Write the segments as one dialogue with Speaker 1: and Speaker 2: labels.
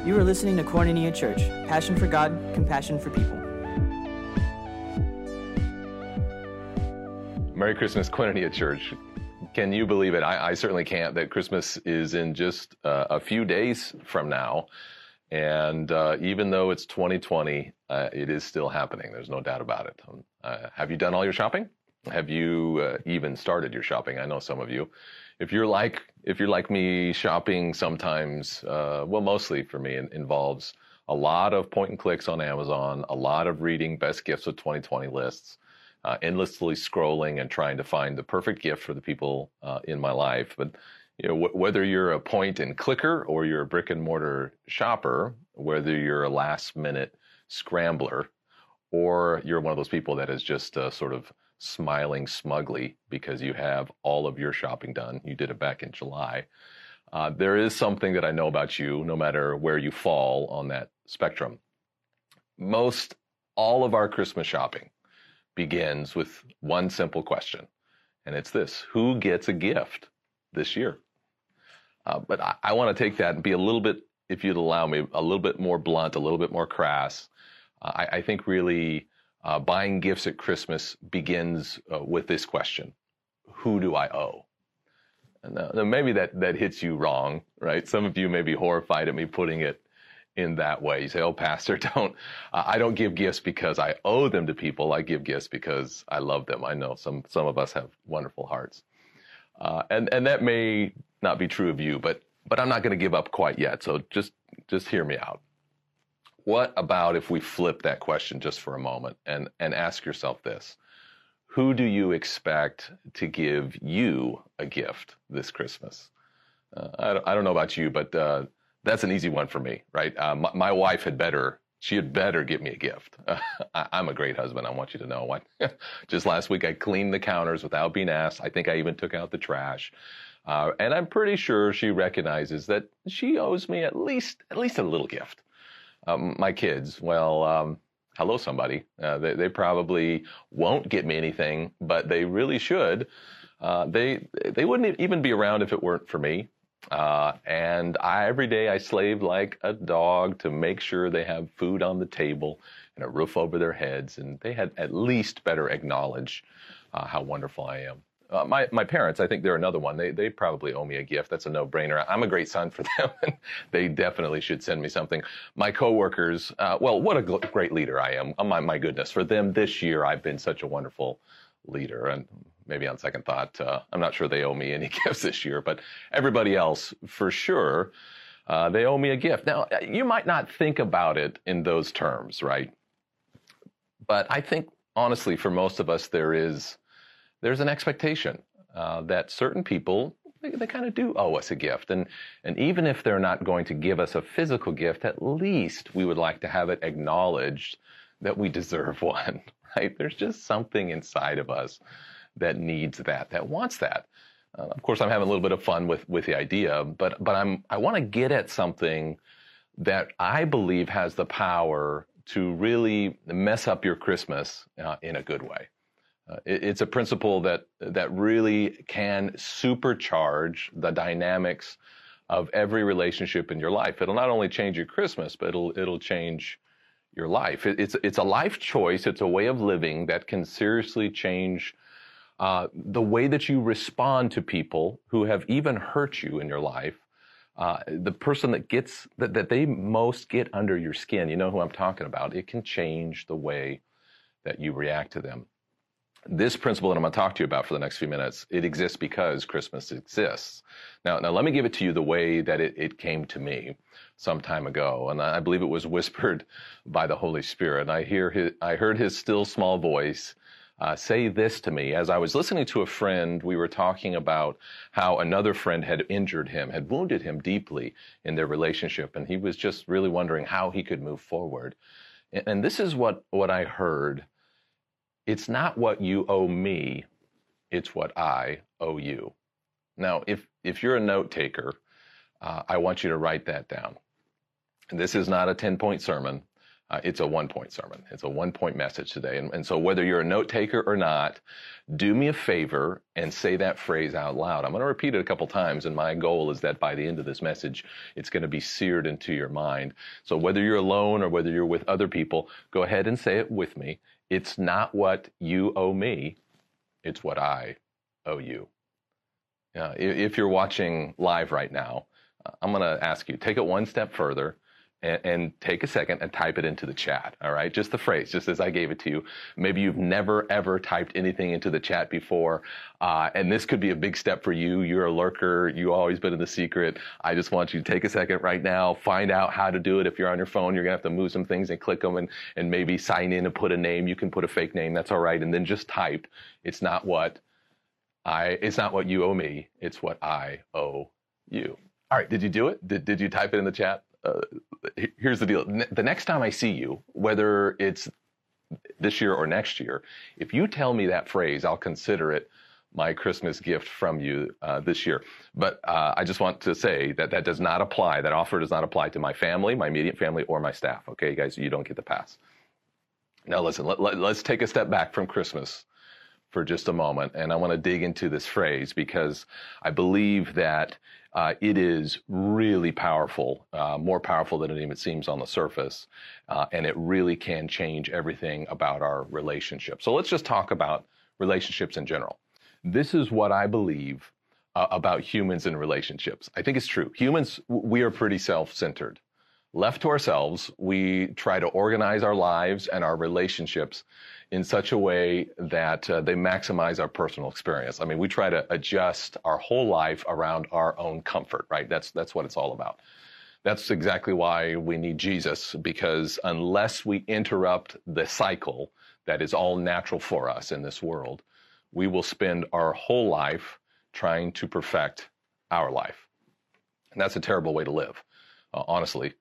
Speaker 1: You are listening to Koinonia Church, passion for God, compassion for people.
Speaker 2: Merry Christmas, Koinonia Church. Can you believe it? I certainly can't, that Christmas is in just a few days from now. And even though it's 2020, it is still happening. There's no doubt about it. Have you done all your shopping? Have you even started your shopping? I know some of you. If you're like me, shopping sometimes, mostly for me, involves a lot of point and clicks on Amazon, a lot of reading best gifts of 2020 lists, endlessly scrolling and trying to find the perfect gift for the people in my life. But you know, whether you're a point and clicker or you're a brick and mortar shopper, whether you're a last minute scrambler, or you're one of those people that is just sort of smiling smugly because you have all of your shopping done. You did it back in July. There is something that I know about you, no matter where you fall on that spectrum. Most all of our Christmas shopping begins with one simple question, and it's this: who gets a gift this year? But I want to take that and be a little bit, if you'd allow me, a little bit more blunt, a little bit more crass. I think really buying gifts at Christmas begins with this question: who do I owe? And now maybe that hits you wrong, right? Some of you may be horrified at me putting it in that way. You say, "Oh, Pastor, I don't give gifts because I owe them to people. I give gifts because I love them." I know some of us have wonderful hearts. And that may not be true of you, but I'm not going to give up quite yet. So just hear me out. What about if we flip that question just for a moment and ask yourself this: who do you expect to give you a gift this Christmas? I don't know about you, but that's an easy one for me, right? My wife had better get me a gift. I'm a great husband. I want you to know. Just last week, I cleaned the counters without being asked. I think I even took out the trash. And I'm pretty sure she recognizes that she owes me at least a little gift. My kids, well, hello, somebody. They probably won't get me anything, but they really should. They wouldn't even be around if it weren't for me. And every day I slave like a dog to make sure they have food on the table and a roof over their heads, and they had at least better acknowledge how wonderful I am. My parents, I think they're another one. They probably owe me a gift. That's a no-brainer. I'm a great son for them, and they definitely should send me something. My coworkers, what a great leader I am. Oh, my goodness, for them this year, I've been such a wonderful leader. And maybe on second thought, I'm not sure they owe me any gifts this year, but everybody else, for sure, they owe me a gift. Now, you might not think about it in those terms, right? But I think, honestly, for most of us, there's an expectation that certain people, they kind of do owe us a gift. And even if they're not going to give us a physical gift, at least we would like to have it acknowledged that we deserve one, right? There's just something inside of us that needs that wants that. Of course, I'm having a little bit of fun with the idea, but I want to get at something that I believe has the power to really mess up your Christmas in a good way. It's a principle that really can supercharge the dynamics of every relationship in your life. It'll not only change your Christmas, but it'll change your life. It's a life choice. It's a way of living that can seriously change the way that you respond to people who have even hurt you in your life. The person that they most get under your skin, you know who I'm talking about. It can change the way that you react to them. This principle that I'm going to talk to you about for the next few minutes, it exists because Christmas exists. Now let me give it to you the way that it came to me some time ago, and I believe it was whispered by the Holy Spirit. I heard his still small voice say this to me. As I was listening to a friend, we were talking about how another friend had injured him, had wounded him deeply in their relationship, and he was just really wondering how he could move forward. And this is what I heard. It's not what you owe me, it's what I owe you. Now, if you're a note taker, I want you to write that down. And this is not a 10-point sermon. It's a one-point sermon. It's a one-point message today. And so whether you're a note taker or not, do me a favor and say that phrase out loud. I'm going to repeat it a couple times, and my goal is that by the end of this message, it's going to be seared into your mind. So whether you're alone or whether you're with other people, go ahead and say it with me. It's not what you owe me. It's what I owe you. If you're watching live right now, I'm going to ask you, take it one step further and take a second and type it into the chat, all right? Just the phrase, just as I gave it to you. Maybe you've never, ever typed anything into the chat before, and this could be a big step for you. You're a lurker. You've always been in the secret. I just want you to take a second right now, find out how to do it. If you're on your phone, you're going to have to move some things and click them and maybe sign in and put a name. You can put a fake name. That's all right. And then just type, it's not what you owe me. It's what I owe you. All right. Did you do it? Did you type it in the chat? Here's the deal. The next time I see you, whether it's this year or next year, if you tell me that phrase, I'll consider it my Christmas gift from you this year. But I just want to say that does not apply. That offer does not apply to my family, my immediate family, or my staff. Okay, guys, you don't get the pass. Now listen, let's take a step back from Christmas for just a moment, and I want to dig into this phrase because I believe that it is really powerful, more powerful than it even seems on the surface, and it really can change everything about our relationships. So let's just talk about relationships in general. This is what I believe about humans and relationships. I think it's true. Humans, we are pretty self-centered. Left to ourselves, we try to organize our lives and our relationships in such a way that they maximize our personal experience. I mean, we try to adjust our whole life around our own comfort, right? That's what it's all about. That's exactly why we need Jesus, because unless we interrupt the cycle that is all natural for us in this world, we will spend our whole life trying to perfect our life. And that's a terrible way to live. Honestly,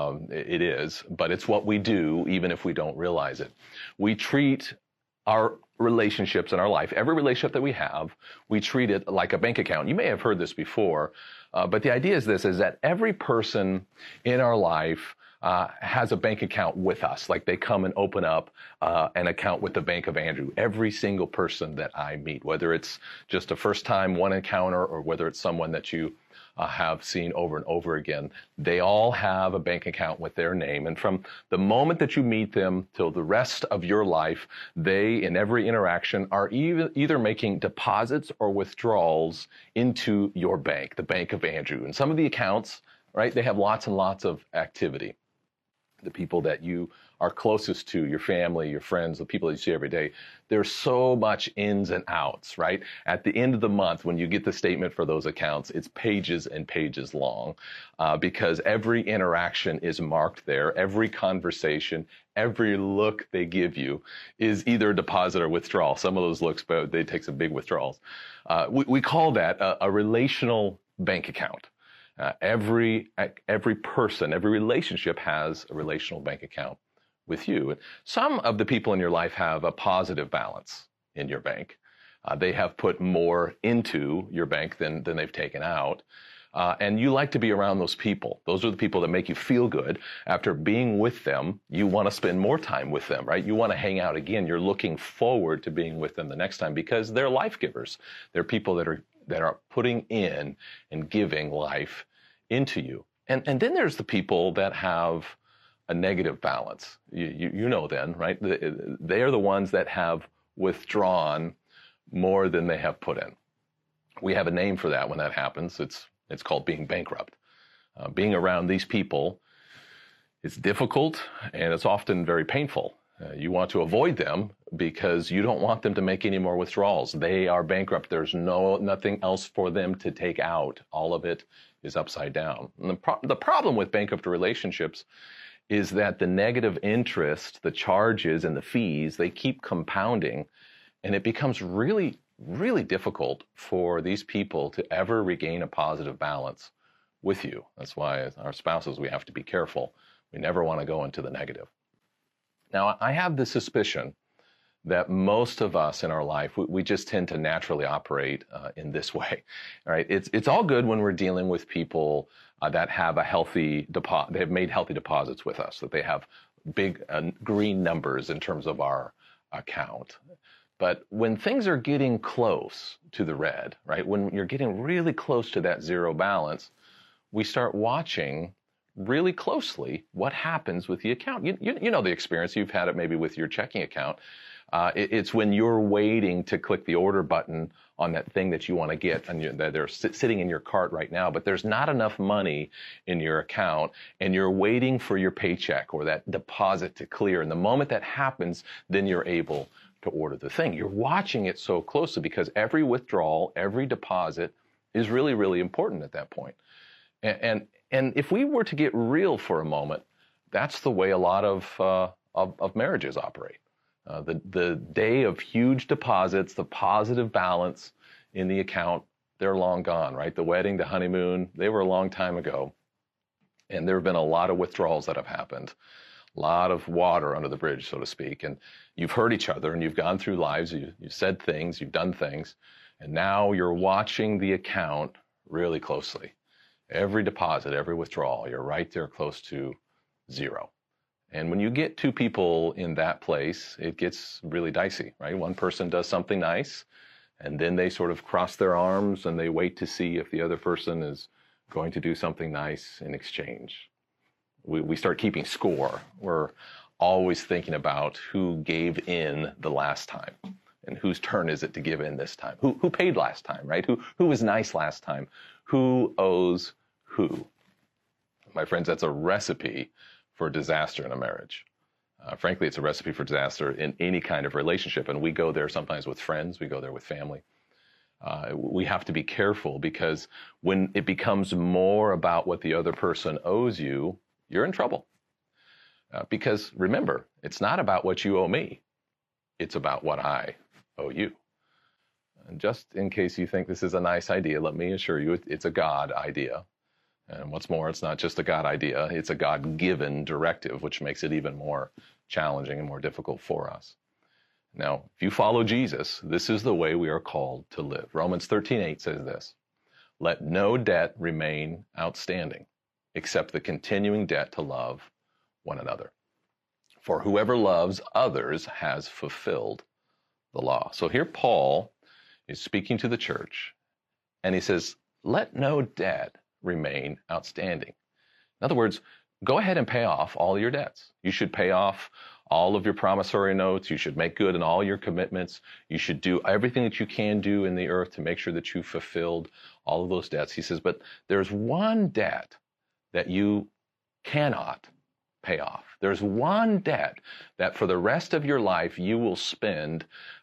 Speaker 2: it is, but it's what we do even if we don't realize it. We treat our relationships in our life, every relationship that we have, we treat it like a bank account. You may have heard this before, but the idea is that every person in our life has a bank account with us. Like they come and open up an account with the Bank of Andrew. Every single person that I meet, whether it's just a first time one encounter or whether it's someone that you have seen over and over again, they all have a bank account with their name. And from the moment that you meet them till the rest of your life, they, in every interaction, are either making deposits or withdrawals into your bank, the Bank of Andrew. And some of the accounts, right, they have lots and lots of activity. The people that you are closest to, your family, your friends, the people that you see every day, there's so much ins and outs, right? At the end of the month, when you get the statement for those accounts, it's pages and pages long because every interaction is marked there. Every conversation, every look they give you is either a deposit or withdrawal. Some of those looks, but they take some big withdrawals. We call that a relational bank account. Every person, every relationship has a relational bank account with you. And some of the people in your life have a positive balance in your bank. They have put more into your bank than they've taken out. And you like to be around those people. Those are the people that make you feel good. After being with them, you want to spend more time with them, right? You want to hang out again. You're looking forward to being with them the next time because they're life givers. They're people that are putting in and giving life into you. And then there's the people that have a negative balance. You know then, right? They are the ones that have withdrawn more than they have put in. We have a name for that when that happens. It's called being bankrupt. Being around these people is difficult and it's often very painful. You want to avoid them because you don't want them to make any more withdrawals. They are bankrupt. There's nothing else for them to take out. All of it is upside down. And the problem with bankrupt relationships is that the negative interest, the charges and the fees, they keep compounding, and it becomes really, really difficult for these people to ever regain a positive balance with you. That's why as our spouses, we have to be careful. We never want to go into the negative. Now, I have the suspicion that most of us in our life, we just tend to naturally operate in this way, right? It's all good when we're dealing with people that have a healthy deposit, they have made healthy deposits with us, that they have big green numbers in terms of our account. But when things are getting close to the red, right, when you're getting really close to that zero balance, we start watching really closely what happens with the account. You know the experience. You've had it maybe with your checking account. It's when you're waiting to click the order button on that thing that you want to get, and that they're sitting in your cart right now, but there's not enough money in your account, and you're waiting for your paycheck or that deposit to clear. And the moment that happens, then you're able to order the thing. You're watching it so closely because every withdrawal, every deposit is really, really important at that point. And if we were to get real for a moment, that's the way a lot of marriages operate. The day of huge deposits, the positive balance in the account, they're long gone, right? The wedding, the honeymoon, they were a long time ago. And there have been a lot of withdrawals that have happened, a lot of water under the bridge, so to speak. And you've hurt each other, and you've gone through lives, you've said things, you've done things, and now you're watching the account really closely. Every deposit, every withdrawal, you're right there close to zero. And when you get two people in that place, it gets really dicey, right? One person does something nice, and then they sort of cross their arms and they wait to see if the other person is going to do something nice in exchange. We start keeping score. We're always thinking about who gave in the last time and whose turn is it to give in this time. Who paid last time, right? Who was nice last time? Who owes who? My friends, that's a recipe for disaster in a marriage. Frankly, it's a recipe for disaster in any kind of relationship. And we go there sometimes with friends. We go there with family. We have to be careful because when it becomes more about what the other person owes you, you're in trouble. Because remember, it's not about what you owe me. It's about what I owe you. And just in case you think this is a nice idea, let me assure you it's a God idea. And what's more, it's not just a God idea, it's a God-given directive, which makes it even more challenging and more difficult for us. Now, if you follow Jesus, this is the way we are called to live. Romans 13:8 says this, "Let no debt remain outstanding, except the continuing debt to love one another. For whoever loves others has fulfilled the law." So here Paul is speaking to the church, and he says, let no debt remain outstanding. In other words, go ahead and pay off all your debts. You should pay off all of your promissory notes. You should make good in all your commitments. You should do everything that you can do in the earth to make sure that you fulfilled all of those debts. He says, but there's one debt that you cannot pay off. There's one debt that for the rest of your life you will spend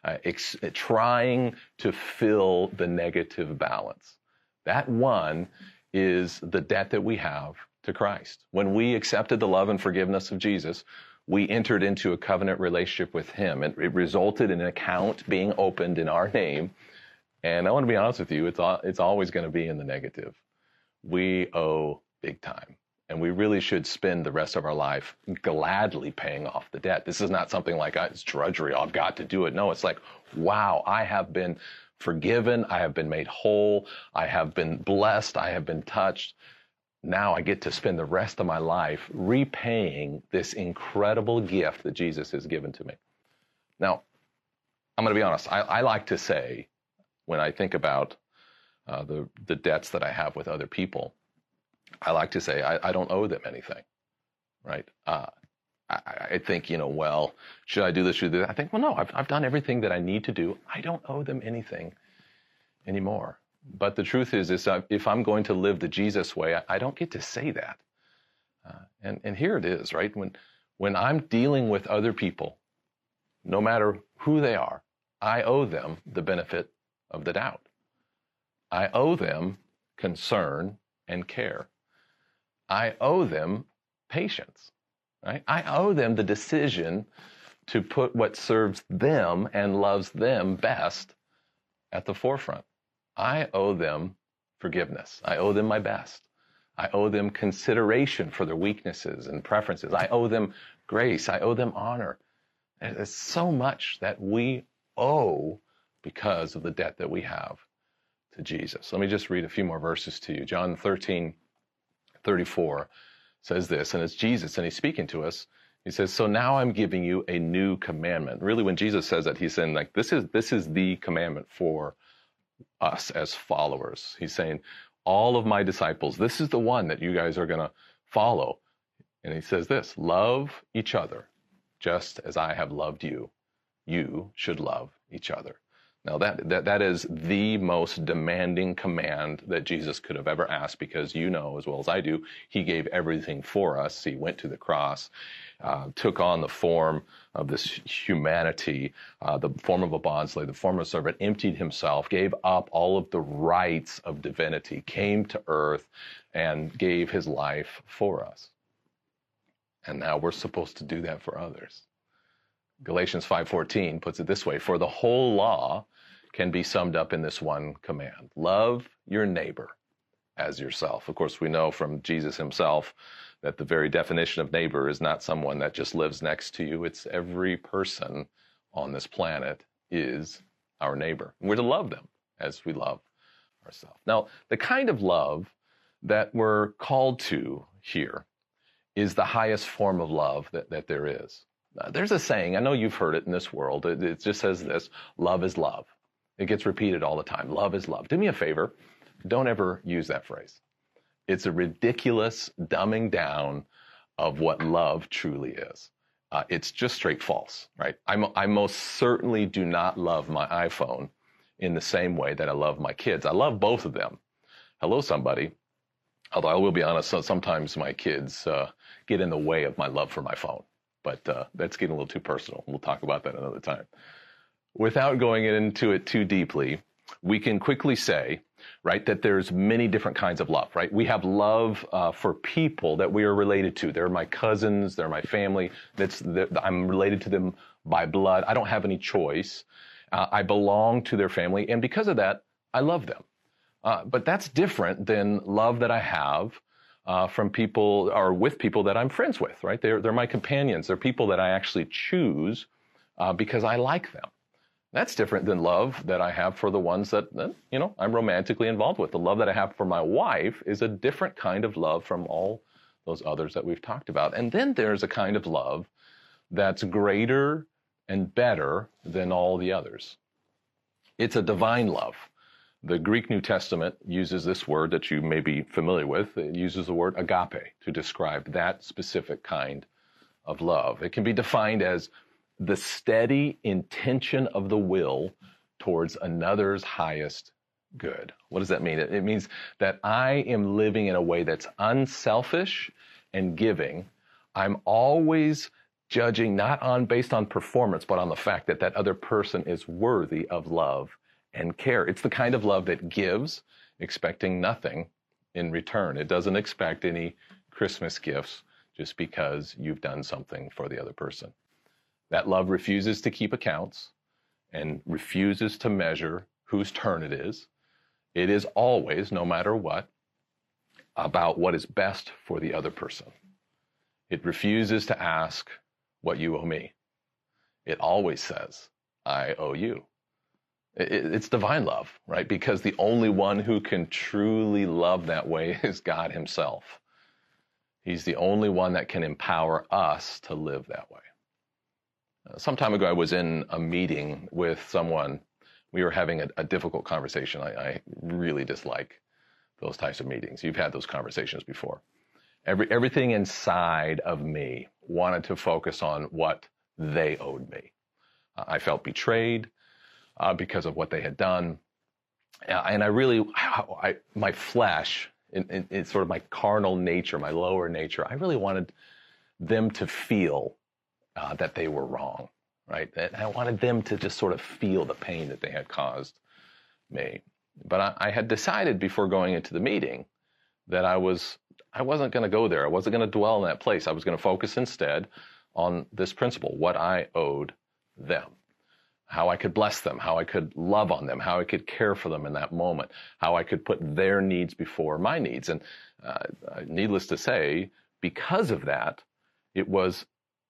Speaker 2: trying to fill the negative balance. That one is the debt that we have to Christ. When we accepted the love and forgiveness of Jesus, we entered into a covenant relationship with him. It resulted in an account being opened in our name. And I want to be honest with you, it's always going to be in the negative. We owe big time. And we really should spend the rest of our life gladly paying off the debt. This is not something like, it's drudgery, I've got to do it. No, it's like, wow, I have been forgiven, I have been made whole, I have been blessed, I have been touched. Now I get to spend the rest of my life repaying this incredible gift that Jesus has given to me. Now, I'm going to be honest, I like to say, when I think about the debts that I have with other people, I like to say I don't owe them anything, right? I think, well, should I do this, should I do that? I think, well, no, I've done everything that I need to do. I don't owe them anything anymore. But the truth is if I'm going to live the Jesus way, I don't get to say that. And here it is, right? When I'm dealing with other people, no matter who they are, I owe them the benefit of the doubt. I owe them concern and care. I owe them patience. Right? I owe them the decision to put what serves them and loves them best at the forefront. I owe them forgiveness. I owe them my best. I owe them consideration for their weaknesses and preferences. I owe them grace. I owe them honor. There's so much that we owe because of the debt that we have to Jesus. Let me just read a few more verses to you. John 13:34 says this, and it's Jesus, and he's speaking to us. He says, so now I'm giving you a new commandment. Really, when Jesus says that, he's saying, like, this is the commandment for us as followers. He's saying, all of my disciples, this is the one that you guys are going to follow. And he says this, love each other just as I have loved you. You should love each other. Now that is the most demanding command that Jesus could have ever asked, because you know as well as I do, he gave everything for us. He went to the cross, took on the form of this humanity, the form of a bondslave, the form of a servant, emptied himself, gave up all of the rights of divinity, came to earth and gave his life for us. And now we're supposed to do that for others. Galatians 5:14 puts it this way, for the whole law can be summed up in this one command, love your neighbor as yourself. Of course, we know from Jesus himself that the very definition of neighbor is not someone that just lives next to you. It's every person on this planet is our neighbor. And we're to love them as we love ourselves. Now, the kind of love that we're called to here is the highest form of love that there is. There's a saying, I know you've heard it in this world, it just says this, love is love. It gets repeated all the time, love is love. Do me a favor, don't ever use that phrase. It's a ridiculous dumbing down of what love truly is. It's just straight false, right? I most certainly do not love my iPhone in the same way that I love my kids. I love both of them. Hello, somebody. Although I will be honest, sometimes my kids get in the way of my love for my phone. But that's getting a little too personal. We'll talk about that another time. Without going into it too deeply, we can quickly say, right, that there's many different kinds of love, right? We have love for people that we are related to. They're my cousins, they're my family. I'm related to them by blood. I don't have any choice. I belong to their family, and because of that, I love them. But that's different than love that I have from people or with people that I'm friends with, right? They're my companions. They're people that I actually choose because I like them. That's different than love that I have for the ones that, I'm romantically involved with. The love that I have for my wife is a different kind of love from all those others that we've talked about. And then there's a kind of love that's greater and better than all the others. It's a divine love. The Greek New Testament uses this word that you may be familiar with. It uses the word agape to describe that specific kind of love. It can be defined as the steady intention of the will towards another's highest good. What does that mean? It means that I am living in a way that's unselfish and giving. I'm always judging not based on performance, but on the fact that that other person is worthy of love and care. It's the kind of love that gives, expecting nothing in return. It doesn't expect any Christmas gifts just because you've done something for the other person. That love refuses to keep accounts and refuses to measure whose turn it is. It is always, no matter what, about what is best for the other person. It refuses to ask what you owe me. It always says, I owe you. It's divine love, right? Because the only one who can truly love that way is God himself. He's the only one that can empower us to live that way. Some time ago, I was in a meeting with someone. We were having a difficult conversation. I really dislike those types of meetings. You've had those conversations before. Everything inside of me wanted to focus on what they owed me. I felt betrayed because of what they had done. And my flesh, it's sort of my carnal nature, my lower nature, I really wanted them to feel that they were wrong, right? And I wanted them to just sort of feel the pain that they had caused me. But I had decided before going into the meeting that I wasn't going to go there. I wasn't going to dwell in that place. I was going to focus instead on this principle, what I owed them, how I could bless them, how I could love on them, how I could care for them in that moment, how I could put their needs before my needs. And needless to say, because of that, it was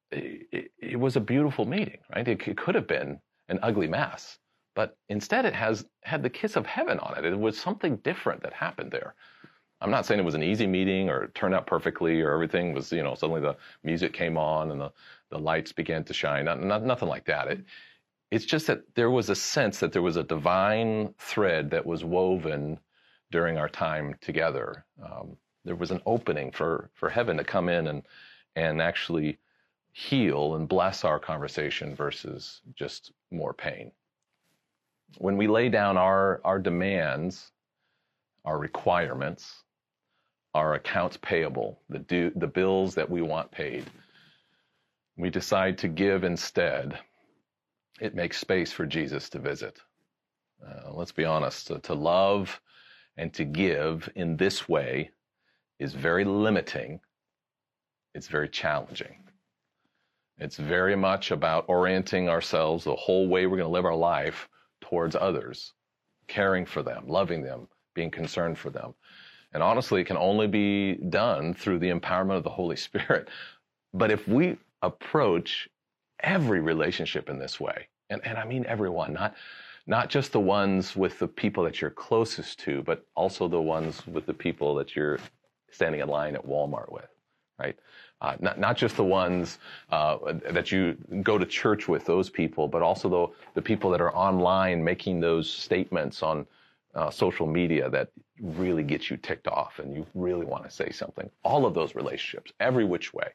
Speaker 2: a beautiful meeting, right? It could have been an ugly mess, but instead it had the kiss of heaven on it. It was something different that happened there. I'm not saying it was an easy meeting or it turned out perfectly or everything was, suddenly the music came on and the lights began to shine. Nothing like that. It's just that there was a sense that there was a divine thread that was woven during our time together. There was an opening for heaven to come in and actually heal and bless our conversation versus just more pain. When we lay down our demands, our requirements, our accounts payable, the bills that we want paid, we decide to give instead, it makes space for Jesus to visit. Let's be honest, to love and to give in this way is very limiting. It's very challenging. It's very much about orienting ourselves the whole way we're going to live our life towards others, caring for them, loving them, being concerned for them. And honestly, it can only be done through the empowerment of the Holy Spirit. But if we approach every relationship in this way, and I mean everyone, not just the ones with the people that you're closest to, but also the ones with the people that you're standing in line at Walmart with, right? Not just the ones that you go to church with, those people, but also the people that are online making those statements on social media that really get you ticked off and you really want to say something. All of those relationships, every which way.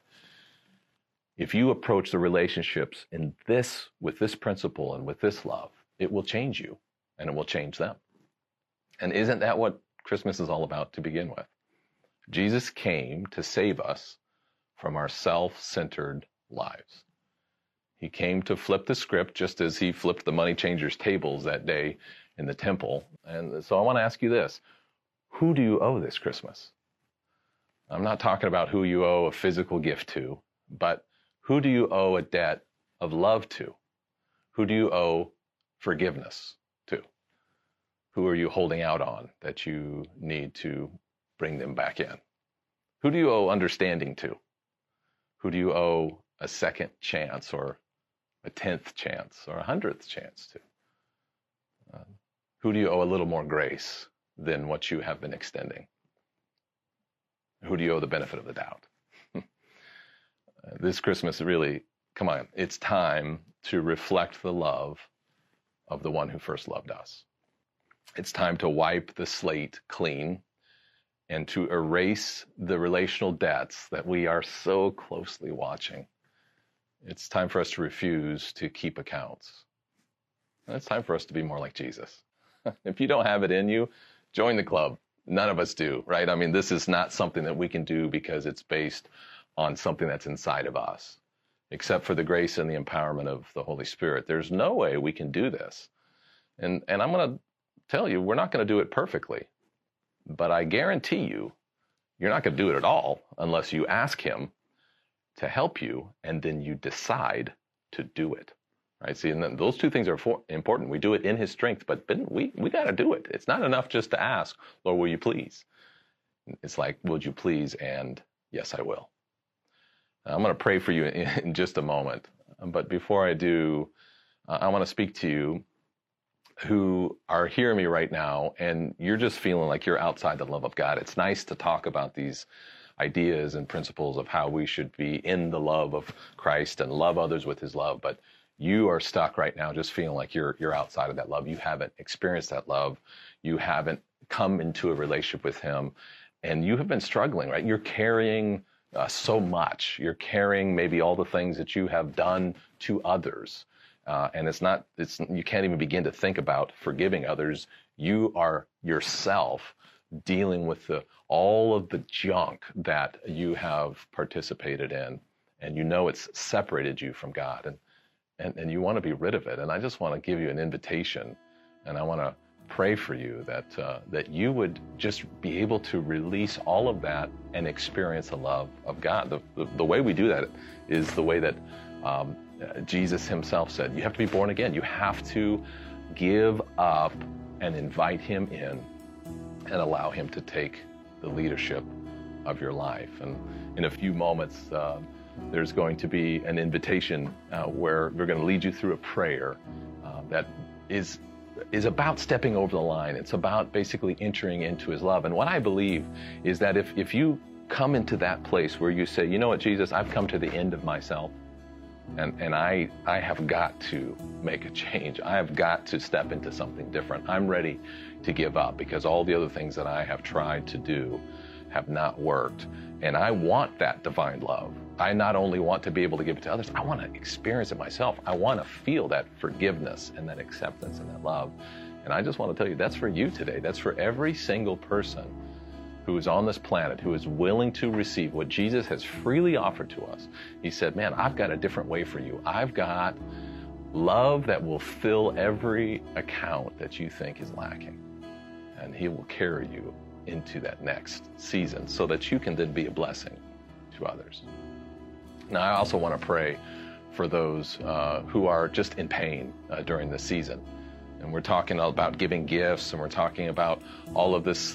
Speaker 2: If you approach the relationships with this principle and with this love, it will change you and it will change them. And isn't that what Christmas is all about to begin with? Jesus came to save us from our self-centered lives. He came to flip the script just as he flipped the money changers' tables that day in the temple. And so I want to ask you this. Who do you owe this Christmas? I'm not talking about who you owe a physical gift to, but who do you owe a debt of love to? Who do you owe forgiveness to? Who are you holding out on that you need to bring them back in? Who do you owe understanding to? Who do you owe a second chance or a 10th chance or a 100th chance to? Who do you owe a little more grace than what you have been extending? Who do you owe the benefit of the doubt? This Christmas, really, come on, it's time to reflect the love of the one who first loved us. It's time to wipe the slate clean and to erase the relational debts that we are so closely watching. It's time for us to refuse to keep accounts. And it's time for us to be more like Jesus. If you don't have it in you, join the club. None of us do, right? I mean, this is not something that we can do because it's based on something that's inside of us. Except for the grace and the empowerment of the Holy Spirit, there's no way we can do this. And I'm going to tell you, we're not going to do it perfectly. But I guarantee you, you're not going to do it at all unless you ask him to help you and then you decide to do it. Right? See, and then those two things are important. We do it in his strength, but we got to do it. It's not enough just to ask, Lord, will you please? It's like, would you please? And yes, I will. I'm going to pray for you in just a moment. But before I do, I want to speak to you who are hearing me right now and you're just feeling like you're outside the love of God. It's nice to talk about these ideas and principles of how we should be in the love of Christ and love others with his love, but you are stuck right now just feeling like you're outside of that love. You haven't experienced that love. You haven't come into a relationship with him, and you have been struggling, right? You're carrying so much. You're carrying maybe all the things that you have done to others. And you can't even begin to think about forgiving others. You are yourself dealing with all of the junk that you have participated in, and you know it's separated you from God, and you want to be rid of it. And I just want to give you an invitation, and I want to pray for you that you would just be able to release all of that and experience the love of God. The way we do that is the way that Jesus himself said, you have to be born again. You have to give up and invite him in and allow him to take the leadership of your life. And in a few moments, there's going to be an invitation where we're going to lead you through a prayer that is is about stepping over the line. It's about basically entering into his love. And what I believe is that if you come into that place where you say, you know what, Jesus, I've come to the end of myself, and I have got to make a change. I have got to step into something different. I'm ready to give up because all the other things that I have tried to do have not worked. And I want that divine love. I not only want to be able to give it to others, I want to experience it myself. I want to feel that forgiveness and that acceptance and that love. And I just want to tell you, that's for you today. That's for every single person who is on this planet, who is willing to receive what Jesus has freely offered to us. He said, man, I've got a different way for you. I've got love that will fill every account that you think is lacking. And he will carry you into that next season so that you can then be a blessing to others. Now, I also want to pray for those who are just in pain during this season. And we're talking about giving gifts, and we're talking about all of this,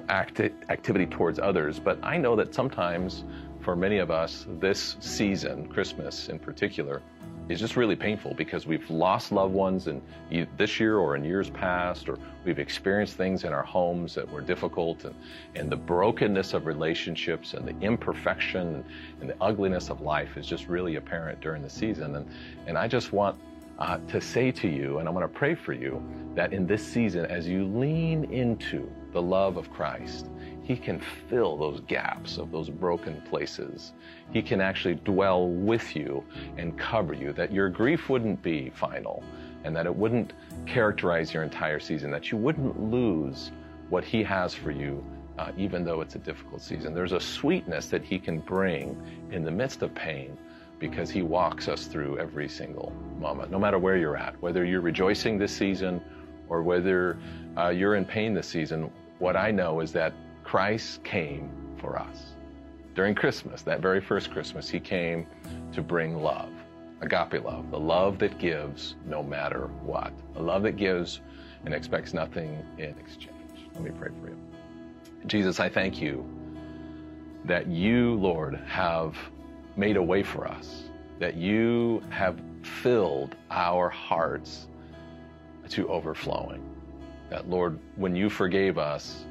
Speaker 2: activity towards others. But I know that sometimes for many of us, this season, Christmas in particular, is just really painful because we've lost loved ones in this year or in years past, or we've experienced things in our homes that were difficult, and the brokenness of relationships and the imperfection and the ugliness of life is just really apparent during the season. And I just want to say to you, and I'm going to pray for you, that in this season, as you lean into the love of Christ, he can fill those gaps of those broken places. He can actually dwell with you and cover you, that your grief wouldn't be final and that it wouldn't characterize your entire season, that you wouldn't lose what he has for you, even though it's a difficult season. There's a sweetness that he can bring in the midst of pain, because he walks us through every single moment, no matter where you're at, whether you're rejoicing this season or whether you're in pain this season. What I know is that Christ came for us. During Christmas, that very first Christmas, he came to bring love, agape love, the love that gives no matter what, a love that gives and expects nothing in exchange. Let me pray for you. Jesus, I thank you that you, Lord, have made a way for us, that you have filled our hearts to overflowing. That, Lord, when you forgave us,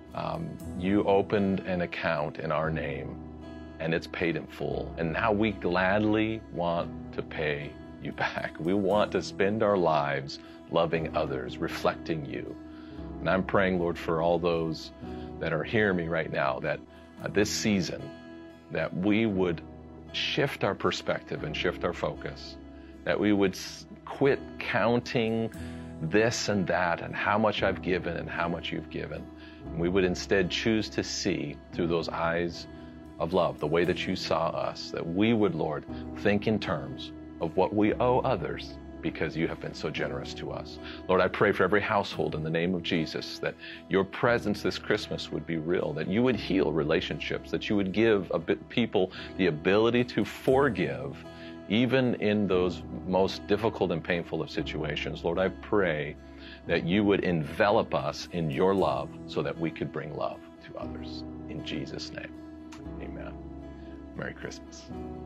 Speaker 2: you opened an account in our name, and it's paid in full. And now we gladly want to pay you back. We want to spend our lives loving others, reflecting you. And I'm praying, Lord, for all those that are hearing me right now, that this season, that we would shift our perspective and shift our focus, that we would quit counting this and that and how much I've given and how much you've given. And we would instead choose to see through those eyes of love, the way that you saw us, that we would, Lord, think in terms of what we owe others because you have been so generous to us. Lord, I pray for every household in the name of Jesus, that your presence this Christmas would be real, that you would heal relationships, that you would give people the ability to forgive even in those most difficult and painful of situations. Lord, I pray that you would envelop us in your love so that we could bring love to others. In Jesus' name, amen. Merry Christmas.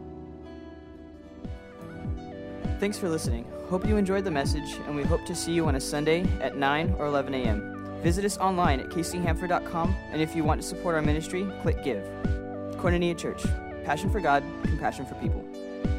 Speaker 1: Thanks for listening. Hope you enjoyed the message, and we hope to see you on a Sunday at 9 or 11 a.m. Visit us online at kchamford.com, and if you want to support our ministry, click Give. Koinonia Church. Passion for God, compassion for people.